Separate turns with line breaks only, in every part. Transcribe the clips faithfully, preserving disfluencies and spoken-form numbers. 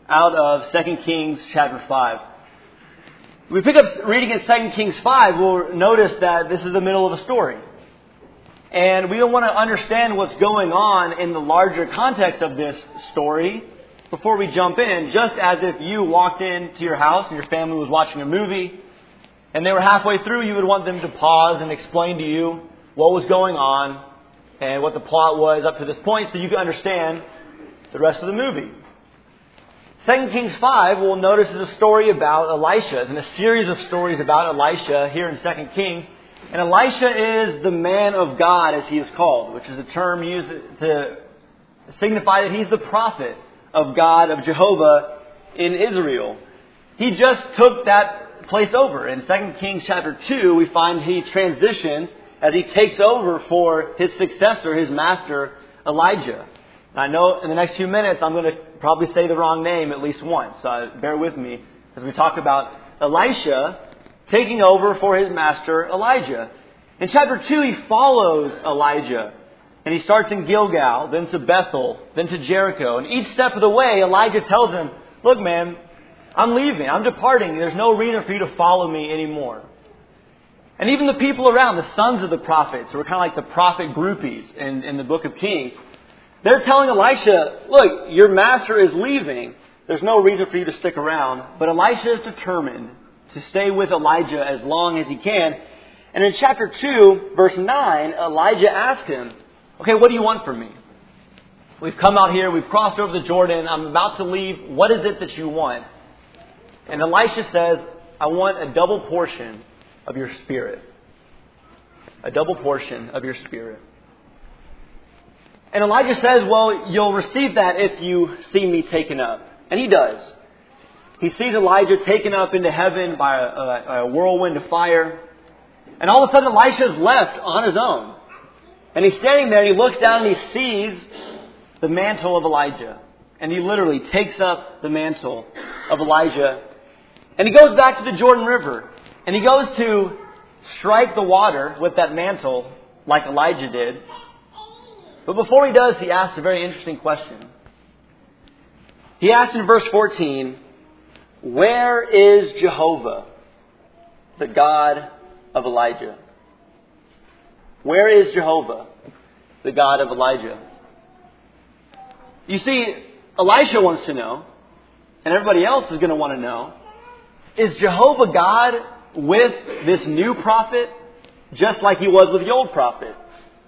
out of Second Kings chapter five. We pick up reading in Second Kings five, we'll notice that this is the middle of a story. And we want to understand what's going on in the larger context of this story before we jump in, just as if you walked into your house and your family was watching a movie and they were halfway through, you would want them to pause and explain to you what was going on and what the plot was up to this point so you can understand the rest of the movie. Second Kings five, we'll notice, is a story about Elisha. It's in a series of stories about Elisha here in Second Kings. And Elisha is the man of God, as he is called, which is a term used to signify that he's the prophet of God, of Jehovah in Israel. He just took that place over. In Second Kings chapter two, we find he transitions as he takes over for his successor, his master, Elijah. I know in the next few minutes I'm going to probably say the wrong name at least once. So bear with me as we talk about Elisha taking over for his master Elijah. In chapter two, he follows Elijah. And he starts in Gilgal, then to Bethel, then to Jericho. And each step of the way, Elijah tells him, look, man, I'm leaving. I'm departing. There's no reason for you to follow me anymore. And even the people around, the sons of the prophets, who are kind of like the prophet groupies in, in the book of Kings, they're telling Elisha, look, your master is leaving. There's no reason for you to stick around. But Elisha is determined to stay with Elijah as long as he can. And in chapter two, verse nine, Elijah asked him, okay, what do you want from me? We've come out here, we've crossed over the Jordan, I'm about to leave. What is it that you want? And Elisha says, I want a double portion of your spirit. A double portion of your spirit. And Elijah says, well, you'll receive that if you see me taken up. And he does. He sees Elijah taken up into heaven by a, a, a whirlwind of fire. And all of a sudden Elisha is left on his own. And he's standing there and he looks down and he sees the mantle of Elijah. And he literally takes up the mantle of Elijah. And he goes back to the Jordan River. And he goes to strike the water with that mantle like Elijah did. But before he does, he asks a very interesting question. He asks in verse fourteen, where is Jehovah, the God of Elijah? Where is Jehovah, the God of Elijah? You see, Elisha wants to know, and everybody else is going to want to know, is Jehovah God with this new prophet just like he was with the old prophet?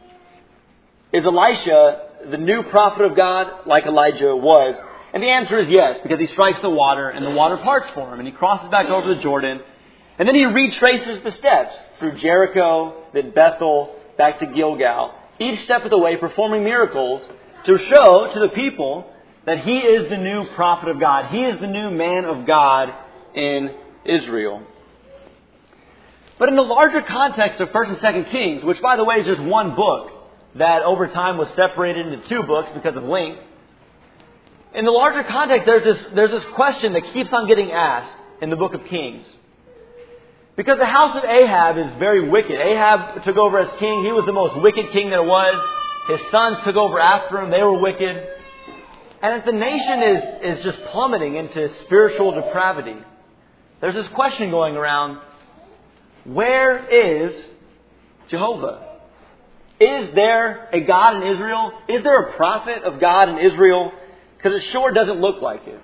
Is Elisha the new prophet of God like Elijah was? And the answer is yes, because he strikes the water and the water parts for him. And he crosses back over the Jordan. And then he retraces the steps through Jericho, then Bethel, back to Gilgal. Each step of the way performing miracles to show to the people that he is the new prophet of God. He is the new man of God in Israel. But in the larger context of First and Second Kings, which by the way is just one book that over time was separated into two books because of length, in the larger context, there's this, there's this question that keeps on getting asked in the book of Kings. Because the house of Ahab is very wicked. Ahab took over as king. He was the most wicked king there was. His sons took over after him. They were wicked. And as the nation is, is just plummeting into spiritual depravity, there's this question going around, where is Jehovah? Is there a God in Israel? Is there a prophet of God in Israel? Because it sure doesn't look like it.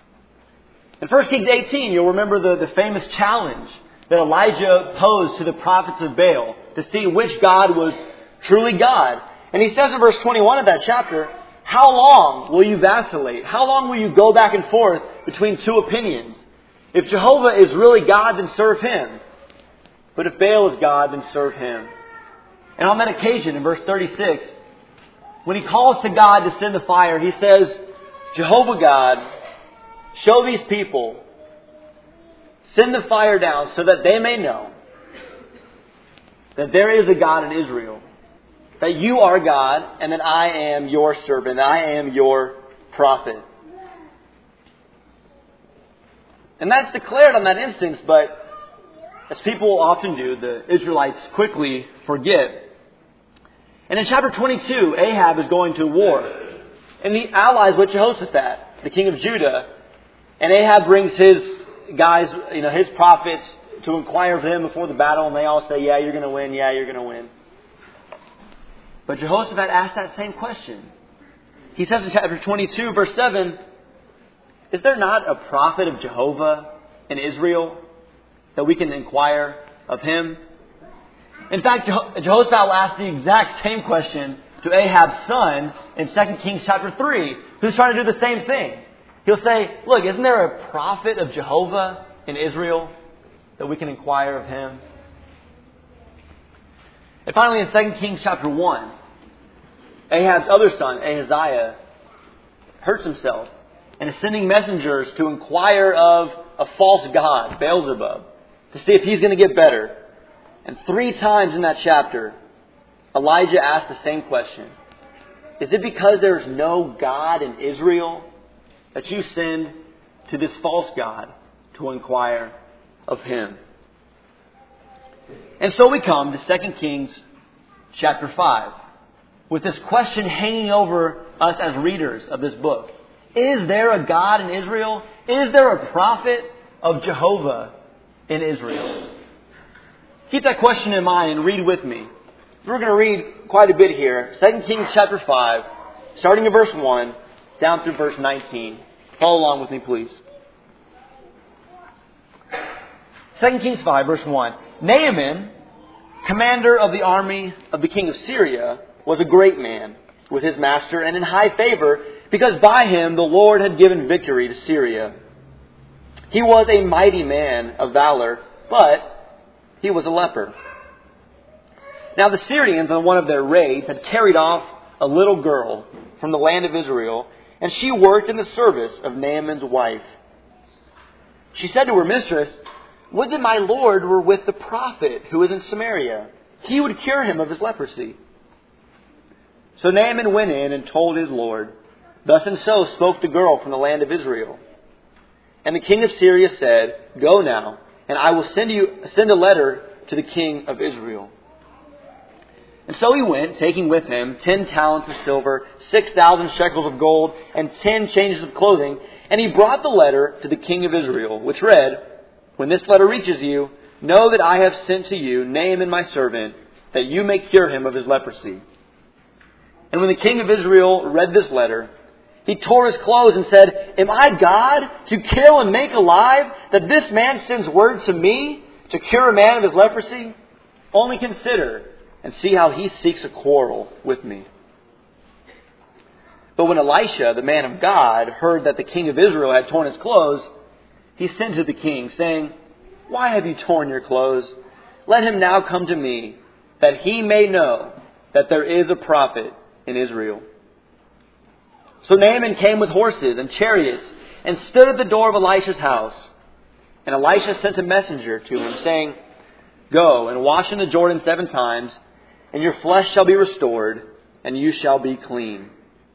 In First Kings eighteen, you'll remember the, the famous challenge that Elijah posed to the prophets of Baal to see which God was truly God. And he says in verse twenty-one of that chapter, how long will you vacillate? How long will you go back and forth between two opinions? If Jehovah is really God, then serve him. But if Baal is God, then serve him. And on that occasion, in verse thirty-six, when he calls to God to send the fire, he says, Jehovah God, show these people, send the fire down so that they may know that there is a God in Israel, that you are God and that I am your servant, I am your prophet. And that's declared on that instance, but as people often do, the Israelites quickly forget. And in chapter twenty-two, Ahab is going to war. And he allies with Jehoshaphat, the king of Judah. And Ahab brings his guys, you know, his prophets to inquire of him before the battle, and they all say, yeah, you're going to win, yeah, you're going to win. But Jehoshaphat asked that same question. He says in chapter twenty-two, verse seven, is there not a prophet of Jehovah in Israel that we can inquire of him? In fact, Jehoshaphat will ask the exact same question to Ahab's son in Second Kings chapter three, who's trying to do the same thing. He'll say, look, isn't there a prophet of Jehovah in Israel that we can inquire of him? And finally, in Second Kings chapter one, Ahab's other son, Ahaziah, hurts himself and is sending messengers to inquire of a false god, Beelzebub, to see if he's going to get better. And three times in that chapter, Elijah asked the same question. Is it because there's no God in Israel that you send to this false god to inquire of him? And so we come to Second Kings chapter five, with this question hanging over us as readers of this book. Is there a God in Israel? Is there a prophet of Jehovah in Israel? Keep that question in mind and read with me. We're going to read quite a bit here. Second Kings chapter five, starting in verse one, down through verse nineteen. Follow along with me, please. Second Kings five, verse one. Naaman, commander of the army of the king of Syria, was a great man with his master and in high favor, because by him the Lord had given victory to Syria. He was a mighty man of valor, but he was a leper. Now the Syrians, on one of their raids, had carried off a little girl from the land of Israel, and she worked in the service of Naaman's wife. She said to her mistress, would that my Lord were with the prophet who is in Samaria. He would cure him of his leprosy. So Naaman went in and told his Lord. Thus and so spoke the girl from the land of Israel. And the king of Syria said, go now, and I will send you send a letter to the king of Israel. And so he went, taking with him ten talents of silver, six thousand shekels of gold, and ten changes of clothing. And he brought the letter to the king of Israel, which read, when this letter reaches you, know that I have sent to you Naaman my servant, that you may cure him of his leprosy. And when the king of Israel read this letter, he tore his clothes and said, am I God to kill and make alive, that this man sends word to me to cure a man of his leprosy? Only consider and see how he seeks a quarrel with me. But when Elisha, the man of God, heard that the king of Israel had torn his clothes, he sent to the king, saying, why have you torn your clothes? Let him now come to me, that he may know that there is a prophet in Israel. So Naaman came with horses and chariots and stood at the door of Elisha's house. And Elisha sent a messenger to him, saying, go and wash in the Jordan seven times, and your flesh shall be restored, and you shall be clean.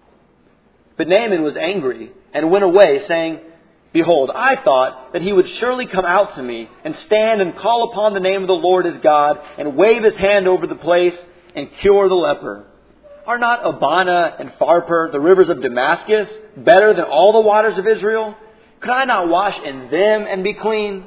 But Naaman was angry and went away, saying, behold, I thought that he would surely come out to me and stand and call upon the name of the Lord his God and wave his hand over the place and cure the leper. Are not Abana and Pharpar, the rivers of Damascus, better than all the waters of Israel? Could I not wash in them and be clean?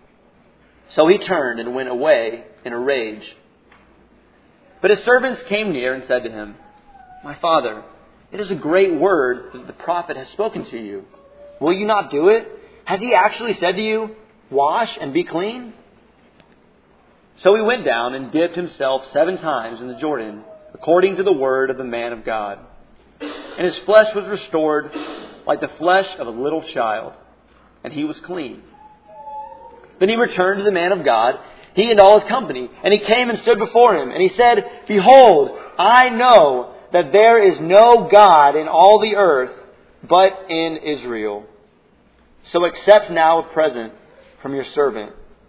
So he turned and went away in a rage. But his servants came near and said to him, my father, it is a great word that the prophet has spoken to you. Will you not do it? Has he actually said to you, wash and be clean? So he went down and dipped himself seven times in the Jordan, according to the word of the man of God. And his flesh was restored like the flesh of a little child, and he was clean. Then he returned to the man of God, he and all his company, and he came and stood before him. And he said, behold, I know that there is no God in all the earth but in Israel. So accept now a present from your servant.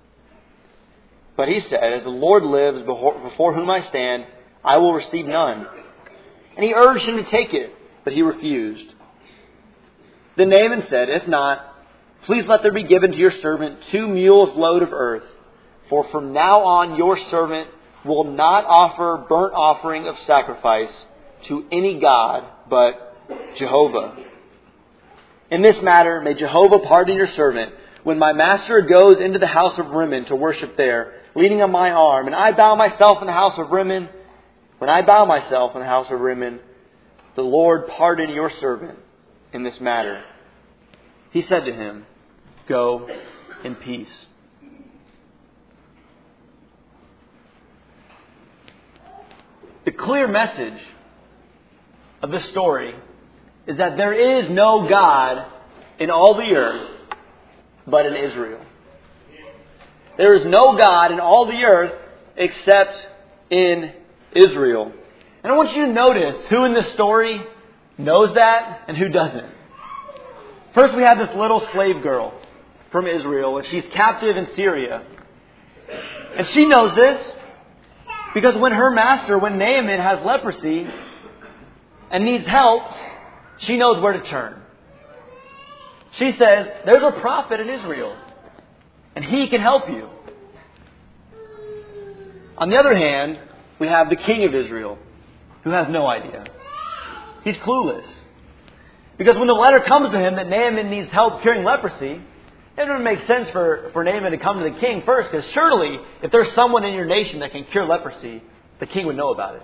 But he said, as the Lord lives before whom I stand, I will receive none. And he urged him to take it, but he refused. Then Naaman said, if not, please let there be given to your servant two mules load of earth. For from now on your servant will not offer burnt offering of sacrifice to any god but Jehovah. In this matter, may Jehovah pardon your servant. When my master goes into the house of Rimmon to worship there, leaning on my arm, and I bow myself in the house of Rimmon, when I bow myself in the house of Rimmon, the Lord pardon your servant in this matter. He said to him, go in peace. The clear message of this story is that there is no God in all the earth but in Israel. There is no God in all the earth except in Israel. And I want you to notice who in this story knows that and who doesn't. First, we have this little slave girl from Israel, and she's captive in Syria. And she knows this because when her master, when Naaman has leprosy and needs help, she knows where to turn. She says, there's a prophet in Israel, and he can help you. On the other hand, we have the king of Israel, who has no idea. He's clueless. Because when the letter comes to him that Naaman needs help curing leprosy, it doesn't make sense for, for Naaman to come to the king first, because surely if there's someone in your nation that can cure leprosy, the king would know about it.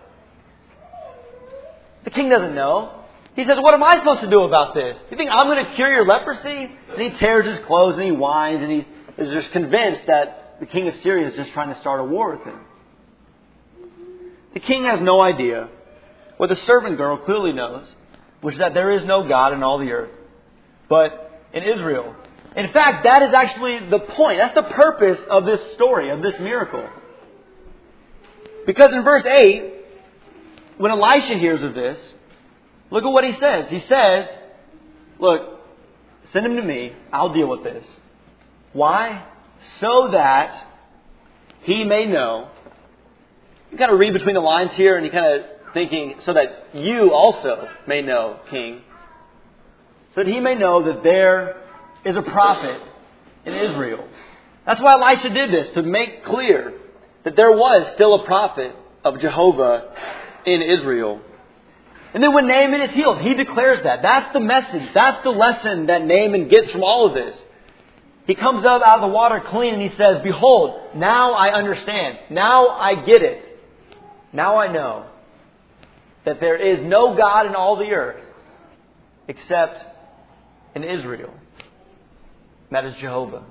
The king doesn't know. He says, what am I supposed to do about this? You think I'm going to cure your leprosy? And he tears his clothes and he whines and he is just convinced that the king of Syria is just trying to start a war with him. The king has no idea what the servant girl clearly knows, which is that there is no God in all the earth, but in Israel. In fact, that is actually the point. That's the purpose of this story, of this miracle. Because in verse eight, when Elisha hears of this, look at what he says. He says, look, send him to me. I'll deal with this. Why? So that he may know. You kind of read between the lines here and you kind of thinking, so that you also may know, king. So that he may know that there is a prophet in Israel. That's why Elisha did this, to make clear that there was still a prophet of Jehovah in Israel. And then when Naaman is healed, he declares that. That's the message. That's the lesson that Naaman gets from all of this. He comes up out of the water clean and he says, behold, now I understand. Now I get it. Now I know that there is no God in all the earth except in Israel. And that is Jehovah.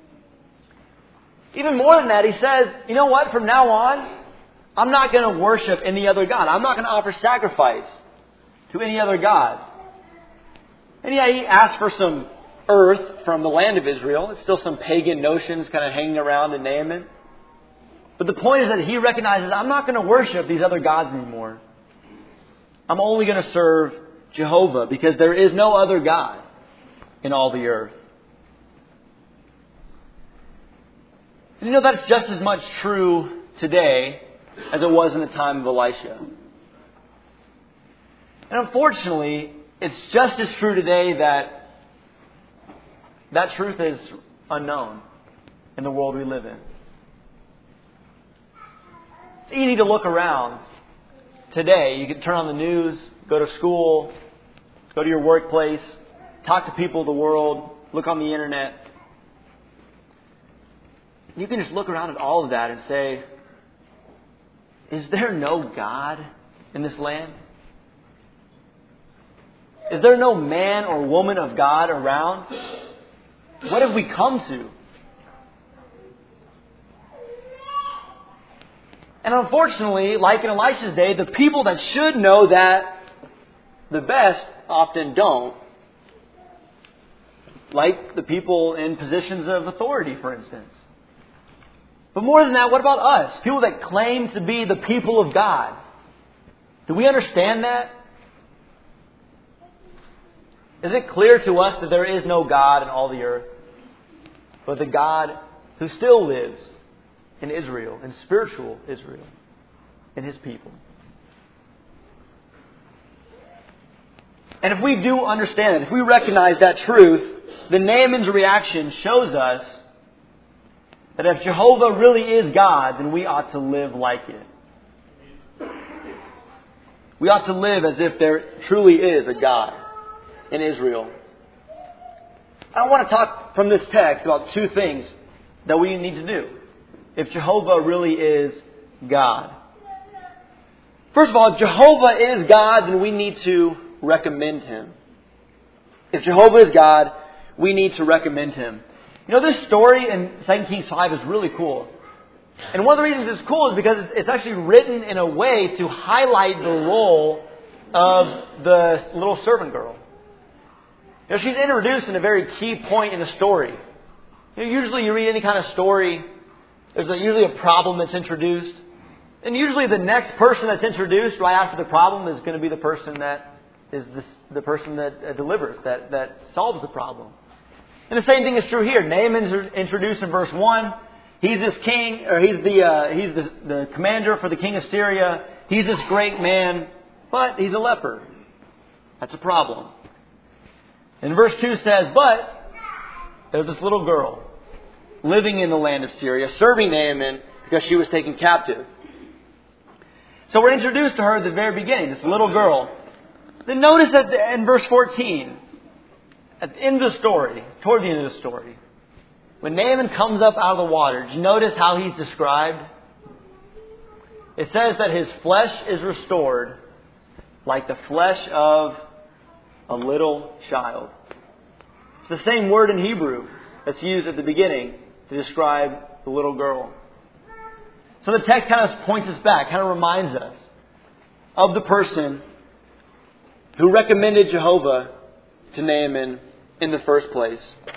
Even more than that, he says, you know what? From now on, I'm not going to worship any other God. I'm not going to offer sacrifice to any other God. And yeah, he asked for some earth from the land of Israel. It's still some pagan notions kind of hanging around in Naaman. But the point is that he recognizes, I'm not going to worship these other gods anymore. I'm only going to serve Jehovah because there is no other God in all the earth. And you know, that's just as much true today as it was in the time of Elisha. And unfortunately, it's just as true today that that truth is unknown in the world we live in. It's easy to look around today. You can turn on the news, go to school, go to your workplace, talk to people of the world, look on the internet. You can just look around at all of that and say, is there no God in this land? Is there no man or woman of God around? What have we come to? And unfortunately, like in Elisha's day, the people that should know that the best often don't. Like the people in positions of authority, for instance. But more than that, what about us? People that claim to be the people of God. Do we understand that? Is it clear to us that there is no God in all the earth, but the God who still lives in Israel, in spiritual Israel, in His people? And if we do understand it, if we recognize that truth, then Naaman's reaction shows us that if Jehovah really is God, then we ought to live like it. We ought to live as if there truly is a God in Israel. I want to talk from this text about two things that we need to do if Jehovah really is God. First of all, if Jehovah is God, then we need to recommend Him. If Jehovah is God, we need to recommend Him. You know, this story in Second Kings five is really cool. And one of the reasons it's cool is because it's actually written in a way to highlight the role of the little servant girl. You know, she's introduced in a very key point in the story. You know, usually you read any kind of story, there's a, usually a problem that's introduced. And usually the next person that's introduced right after the problem is going to be the person that is the, the person that uh, delivers, that, that solves the problem. And the same thing is true here. Naaman's introduced in verse one. He's this king, or he's the uh, he's the, the commander for the king of Syria. He's this great man, but he's a leper. That's a problem. And verse two says, but there's this little girl living in the land of Syria, serving Naaman because she was taken captive. So we're introduced to her at the very beginning, this little girl. Then notice that the, in verse fourteen, at the end of the story, toward the end of the story, when Naaman comes up out of the water, did you notice how he's described? It says that his flesh is restored like the flesh of a little child. It's the same word in Hebrew that's used at the beginning to describe the little girl. So the text kind of points us back, kind of reminds us of the person who recommended Jehovah to Naaman in the first place.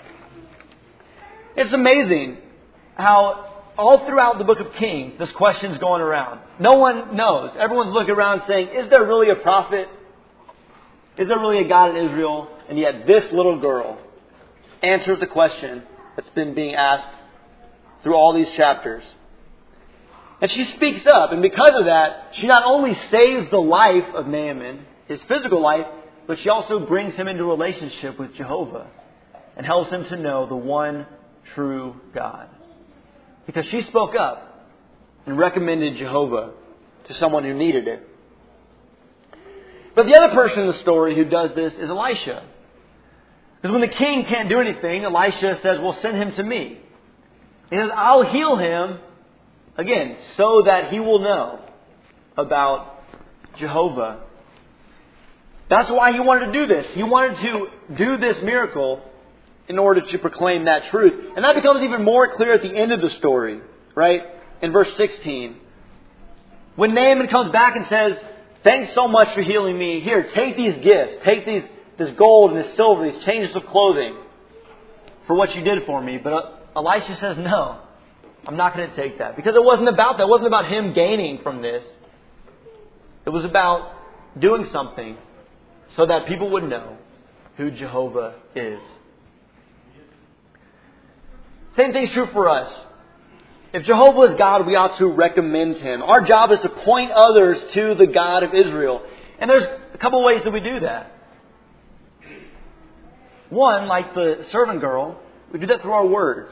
It's amazing how all throughout the book of Kings, this question's going around. No one knows. Everyone's looking around saying, is there really a prophet? Is there really a God in Israel? And yet this little girl answers the question that's been being asked through all these chapters. And she speaks up. And because of that, she not only saves the life of Naaman, his physical life, but she also brings him into relationship with Jehovah and helps him to know the one true God. Because she spoke up and recommended Jehovah to someone who needed it. But the other person in the story who does this is Elisha. Because when the king can't do anything, Elisha says, well, send him to me. He says, I'll heal him, again, so that he will know about Jehovah. That's why he wanted to do this. He wanted to do this miracle in order to proclaim that truth. And that becomes even more clear at the end of the story, right? In verse sixteen. When Naaman comes back and says, thanks so much for healing me. Here, take these gifts. Take these, this gold and this silver, these changes of clothing for what you did for me. But Elisha says, no, I'm not going to take that. Because it wasn't about that. It wasn't about him gaining from this. It was about doing something so that people would know who Jehovah is. Same thing's true for us. If Jehovah is God, we ought to recommend Him. Our job is to point others to the God of Israel. And there's a couple of ways that we do that. One, like the servant girl, we do that through our words.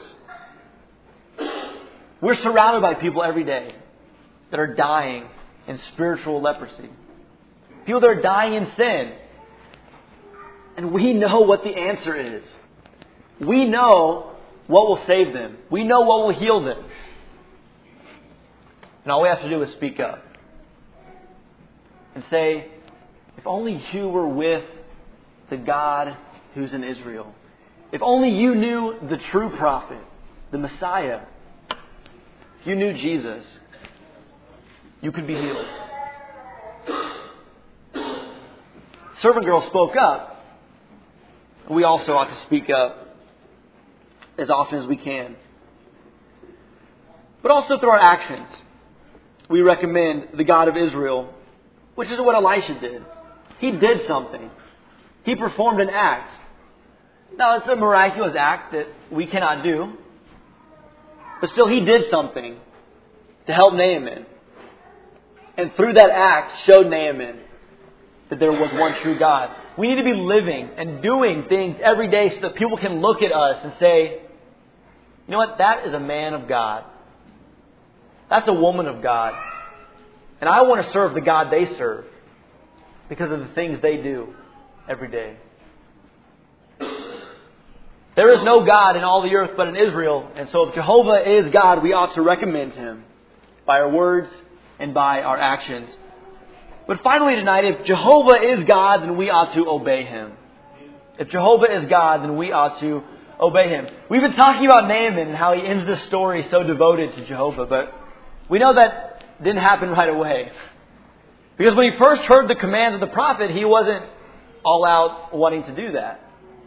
We're surrounded by people every day that are dying in spiritual leprosy. People that are dying in sin. And we know what the answer is. We know what will save them. We know what will heal them. And all we have to do is speak up. And say, if only you were with the God who's in Israel. If only you knew the true prophet, the Messiah. If you knew Jesus, you could be healed. Servant girl spoke up. We also ought to speak up as often as we can. But also through our actions, we recommend the God of Israel, which is what Elisha did. He did something. He performed an act. Now, it's a miraculous act that we cannot do. But still, he did something to help Naaman. And through that act, showed Naaman that there was one true God. We need to be living and doing things every day so that people can look at us and say, you know what? That is a man of God. That's a woman of God. And I want to serve the God they serve because of the things they do every day. There is no God in all the earth but in Israel. And so if Jehovah is God, we ought to recommend Him by our words and by our actions. But finally tonight, if Jehovah is God, then we ought to obey Him. If Jehovah is God, then we ought to obey Him. We've been talking about Naaman and how he ends this story so devoted to Jehovah. But we know that didn't happen right away. Because when he first heard the commands of the prophet, he wasn't all out wanting to do that.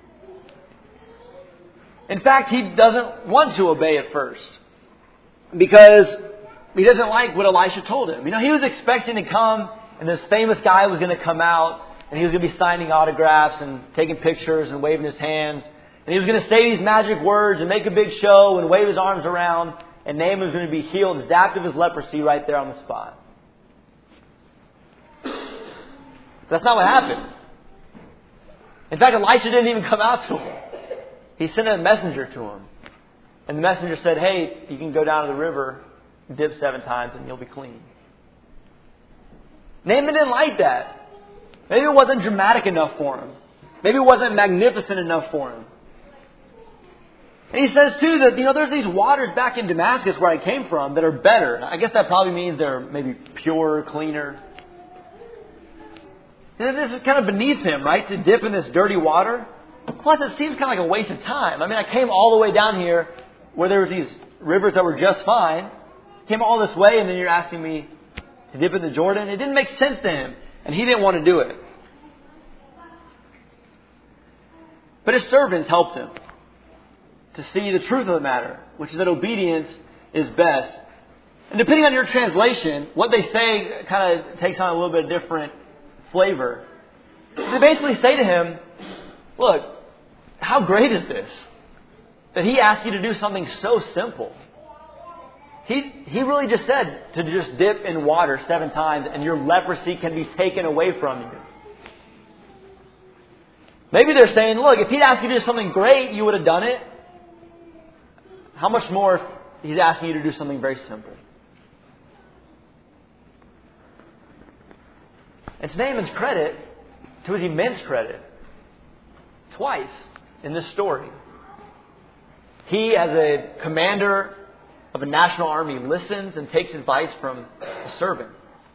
In fact, he doesn't want to obey at first. Because he doesn't like what Elisha told him. You know, he was expecting to come and this famous guy was going to come out and he was going to be signing autographs and taking pictures and waving his hands. And he was going to say these magic words and make a big show and wave his arms around. And Naaman was going to be healed, zapped of his leprosy right there on the spot. That's not what happened. In fact, Elisha didn't even come out to him. He sent a messenger to him. And the messenger said, hey, you can go down to the river, dip seven times, and you'll be clean. Naaman didn't like that. Maybe it wasn't dramatic enough for him. Maybe it wasn't magnificent enough for him. And he says, too, that, you know, there's these waters back in Damascus where I came from that are better. I guess that probably means they're maybe purer, cleaner. And this is kind of beneath him, right, to dip in this dirty water. Plus, it seems kind of like a waste of time. I mean, I came all the way down here where there was these rivers that were just fine. Came all this way, and then you're asking me to dip in the Jordan. It didn't make sense to him, and he didn't want to do it. But his servants helped him to see the truth of the matter, which is that obedience is best. And depending on your translation, what they say kind of takes on a little bit of different flavor. They basically say to him, look, how great is this? That he asked you to do something so simple. He he really just said to just dip in water seven times and your leprosy can be taken away from you. Maybe they're saying, look, if he'd asked you to do something great, you would have done it. How much more if he's asking you to do something very simple? And to Naaman's credit, to his immense credit, twice in this story, he, as a commander of a national army, listens and takes advice from a servant.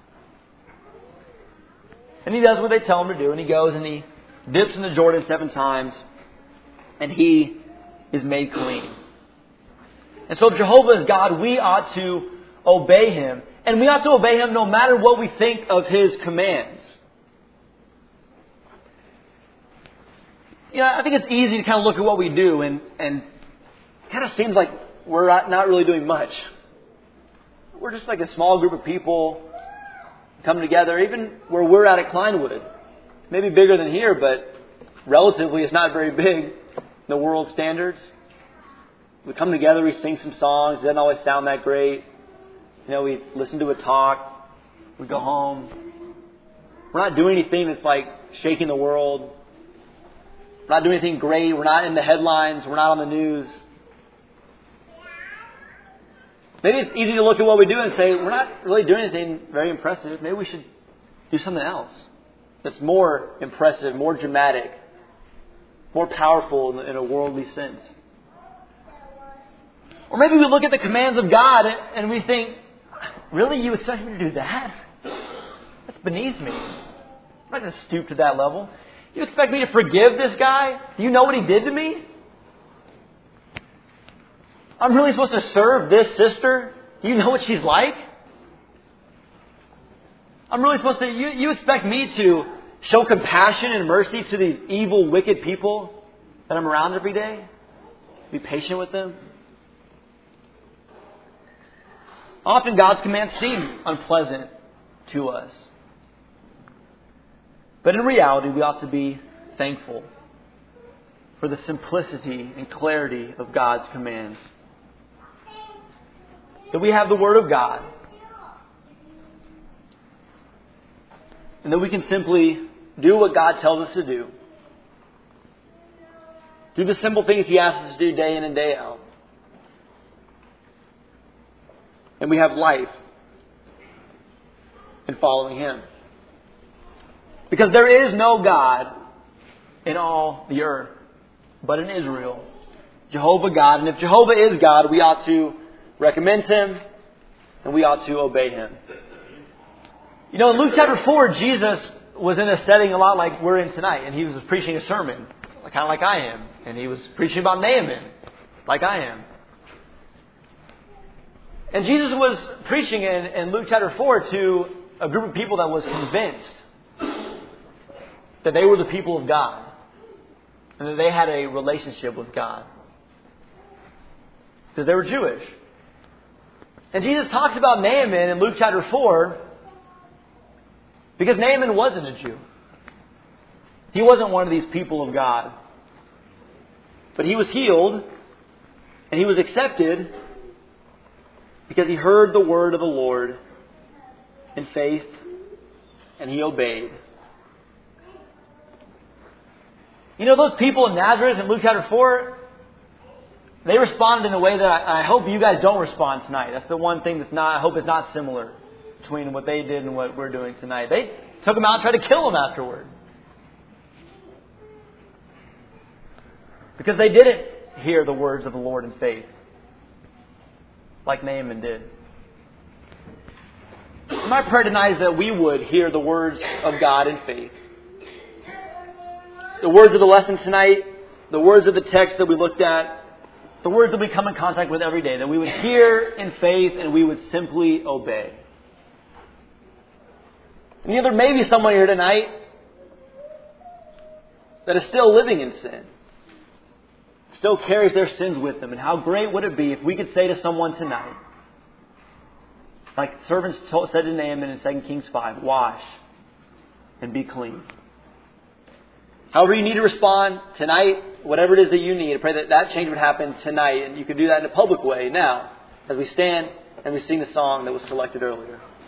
And he does what they tell him to do, and he goes and he dips in the Jordan seven times, and he is made clean. And so if Jehovah is God, we ought to obey Him. And we ought to obey Him no matter what we think of His commands. You know, I think it's easy to kind of look at what we do and, and it kind of seems like we're not really doing much. We're just like a small group of people coming together, even where we're at at Kleinwood. Maybe bigger than here, but relatively it's not very big in the world standards. We come together, we sing some songs. It doesn't always sound that great. You know, we listen to a talk. We go home. We're not doing anything that's like shaking the world. We're not doing anything great. We're not in the headlines. We're not on the news. Maybe it's easy to look at what we do and say, we're not really doing anything very impressive. Maybe we should do something else that's more impressive, more dramatic, more powerful in a worldly sense. Or maybe we look at the commands of God and we think, really, you expect me to do that? That's beneath me. I'm not going to stoop to that level. You expect me to forgive this guy? Do you know what he did to me? I'm really supposed to serve this sister? Do you know what she's like? I'm really supposed to... You, you expect me to show compassion and mercy to these evil, wicked people that I'm around every day? Be patient with them? Often God's commands seem unpleasant to us. But in reality, we ought to be thankful for the simplicity and clarity of God's commands. That we have the Word of God. And that we can simply do what God tells us to do. Do the simple things He asks us to do day in and day out. And we have life in following Him. Because there is no God in all the earth, but in Israel. Jehovah God. And if Jehovah is God, we ought to recommend Him and we ought to obey Him. You know, in Luke chapter four, Jesus was in a setting a lot like we're in tonight. And He was preaching a sermon, kind of like I am. And He was preaching about Naaman, like I am. And Jesus was preaching in, in Luke chapter four to a group of people that was convinced that they were the people of God and that they had a relationship with God because they were Jewish. And Jesus talks about Naaman in Luke chapter four because Naaman wasn't a Jew. He wasn't one of these people of God. But he was healed and he was accepted because he heard the word of the Lord in faith and he obeyed. You know, those people in Nazareth in Luke chapter four, they responded in a way that I, I hope you guys don't respond tonight. That's the one thing that's not, I hope is not similar between what they did and what we're doing tonight. They took him out and tried to kill him afterward. Because they didn't hear the words of the Lord in faith. Like Naaman did. My prayer tonight is that we would hear the words of God in faith. The words of the lesson tonight, the words of the text that we looked at, the words that we come in contact with every day, that we would hear in faith and we would simply obey. And you know, there may be someone here tonight that is still living in sin. Still carries their sins with them. And how great would it be if we could say to someone tonight, like servants told, said to Naaman in Second Kings five, wash and be clean. However you need to respond tonight, whatever it is that you need, I pray that that change would happen tonight. And you can do that in a public way now as we stand and we sing the song that was selected earlier.